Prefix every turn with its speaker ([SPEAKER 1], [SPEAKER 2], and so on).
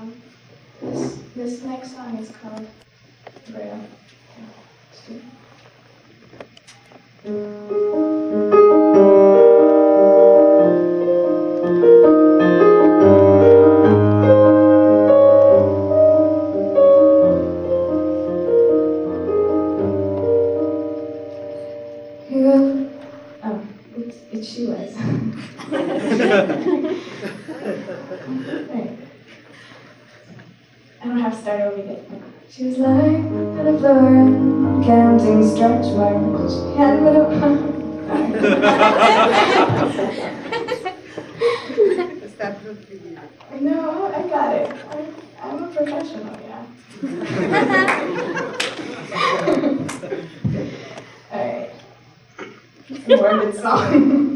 [SPEAKER 1] This next song is called Braille. Let's do it. Oh, it's shoelace. Right. I don't have to start over again. She was lying on the floor, counting stretch marks. She had a little.
[SPEAKER 2] Is that good for you?
[SPEAKER 1] No, I got it. I'm a professional, yeah. All right. It's a morbid song.